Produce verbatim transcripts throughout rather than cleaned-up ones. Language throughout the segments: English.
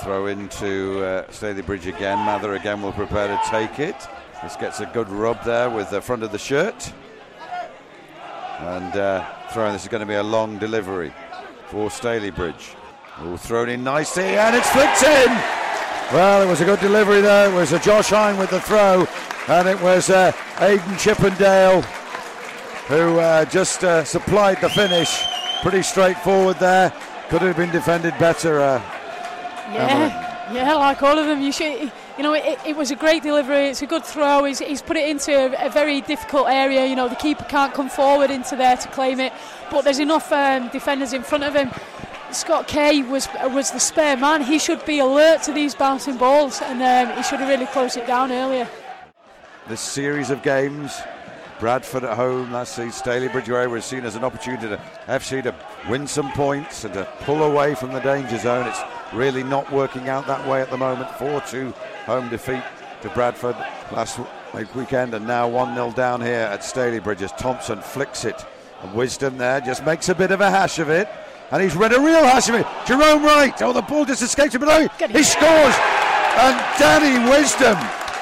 Throw into uh, Stalybridge again. Mather again will prepare to take it. This gets a good rub there with the front of the shirt. And uh, throwing, this is going to be a long delivery for Stalybridge. All thrown in nicely, and it's flicked in. Well, it was a good delivery there. It was a Josh Hine with the throw, and it was uh, Aidan Chippendale who uh, just uh, supplied the finish. Pretty straightforward there. Could have been defended better. Uh, yeah, Emily. yeah, like all of them. You should, you know, it, it was a great delivery. It's a good throw. He's, he's put it into a, a very difficult area. You know, the keeper can't come forward into there to claim it, but there's enough um, defenders in front of him. Scott Kay was was the spare man. He should be alert to these bouncing balls, and um, he should have really closed it down earlier. This series of games, Bradford at home last season, Stalybridge were was seen as an opportunity to F C to win some points and to pull away from the danger zone. It's really not working out that way at the moment. four two home defeat to Bradford last weekend, and now one nil down here at Stalybridge as Thompson flicks it. And Wisdom there just makes a bit of a hash of it. And he's read a real hash of it. Jerome Wright. Oh, the ball just escaped him. But he scores. And Danny Wisdom.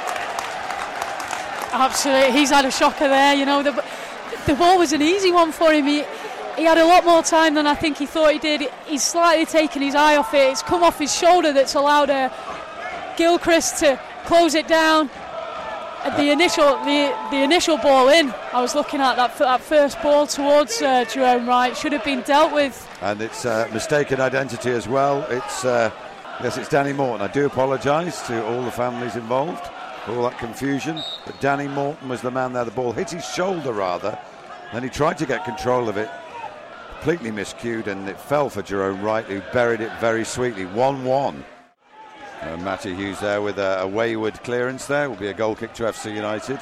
Absolutely. He's had a shocker there. You know, the, the ball was an easy one for him. He, he had a lot more time than I think he thought he did. He's slightly taken his eye off it. It's come off his shoulder that's allowed uh, Gilchrist to close it down. At the initial the, the initial ball in, I was looking at that, that first ball towards uh, Jerome Wright. Should have been dealt with. And it's uh, mistaken identity as well. It's uh, yes, it's Danny Morton. I do apologise to all the families involved for all that confusion. But Danny Morton was the man there. The ball hit his shoulder rather, and he tried to get control of it. Completely miscued, and it fell for Jerome Wright, who buried it very sweetly. one one. Uh, Matty Hughes there with a, a wayward clearance there. Will be a goal kick to F C United.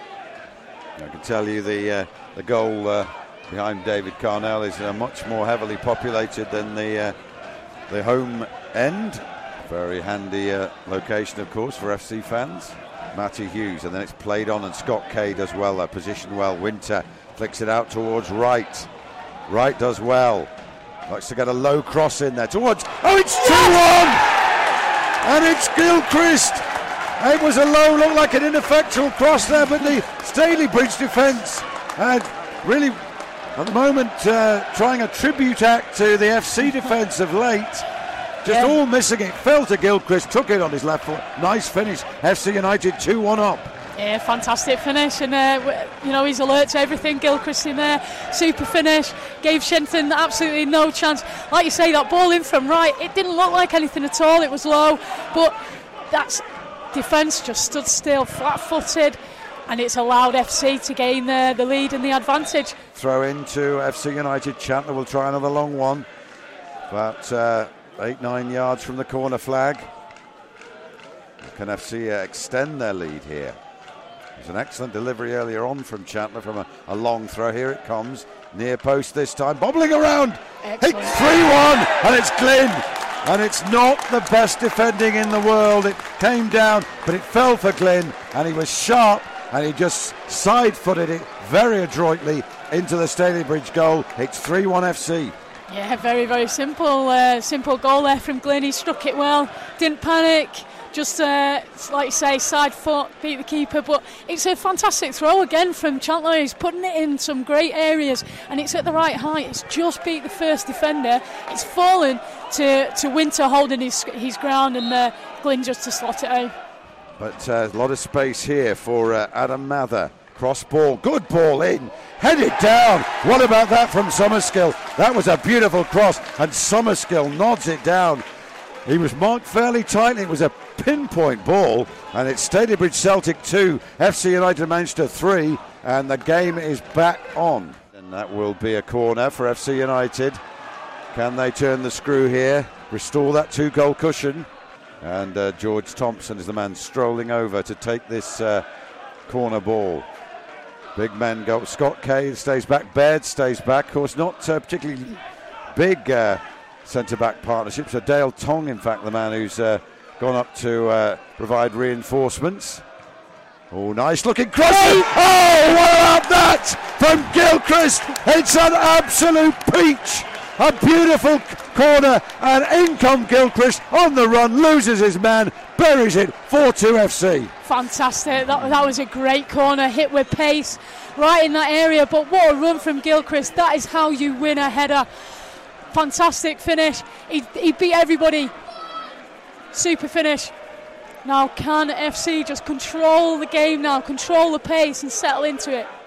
I can tell you the uh, the goal uh, behind David Carnell is uh, much more heavily populated than the uh, the home end. Very handy uh, location, of course, for F C fans. Matty Hughes, and then it's played on, and Scott Kay does well, uh, positioned well. Winter flicks it out towards Wright. Wright does well. Likes to get a low cross in there towards. Oh, it's two one! And it's Gilchrist. It was a low, looked like an ineffectual cross there, but the Stalybridge defence had really, at the moment, uh, trying a tribute act to the F C defence of late. Just yeah. all missing it. Fell to Gilchrist, took it on his left foot. Nice finish. F C United two one up. Yeah, fantastic finish, and uh, you know, he's alert to everything. Gilchrist in there, super finish, gave Shenton absolutely no chance. Like you say, that ball in from Wright, it didn't look like anything at all. It was low, but that's defence just stood still, flat-footed, and it's allowed F C to gain the, the lead and the advantage. Throw into F C United. Chandler will try another long one, about uh, eight, nine yards from the corner flag. Can F C uh, extend their lead here? There's an excellent delivery earlier on from Chandler from a, a long throw. Here it comes, near post this time, bobbling around. Excellent. Hit three one, and it's Glynn. And it's not the best defending in the world. It came down, but it fell for Glynn, and he was sharp, and he just side-footed it very adroitly into the Stalybridge goal. It's three one F C. Yeah, very, very simple, uh, simple goal there from Glynn. He struck it well, didn't panic. Just, uh, like you say, side foot, beat the keeper. But it's a fantastic throw again from Chandler. He's putting it in some great areas, and it's at the right height. It's just beat the first defender. It's fallen to, to Winter holding his, his ground, and uh, Glynn just to slot it out. But uh, a lot of space here for uh, Adam Mather. Cross ball, good ball in, headed down. What about that from Summerskill? That was a beautiful cross, and Summerskill nods it down. He was marked fairly tightly. It was a pinpoint ball, and it's Stalybridge Celtic two, F C United Manchester three, and the game is back on. And that will be a corner for F C United. Can they turn the screw here, restore that two-goal cushion? And uh, George Thompson is the man strolling over to take this uh, corner ball. Big men go. Scott Kay stays back. Baird stays back. Of course, not uh, particularly big uh, centre-back partnerships. So Dale Tong, in fact, the man who's uh, gone up to uh, provide reinforcements. Oh, nice looking cross. Oh, what about that from Gilchrist? It's an absolute peach. A beautiful corner, and in come Gilchrist on the run, loses his man, buries it, four two F C. Fantastic, that, that was a great corner, hit with pace, right in that area, but what a run from Gilchrist. That is how you win a header. Fantastic finish, he, he beat everybody. Super finish. Now can F C just control the game now, control the pace and settle into it?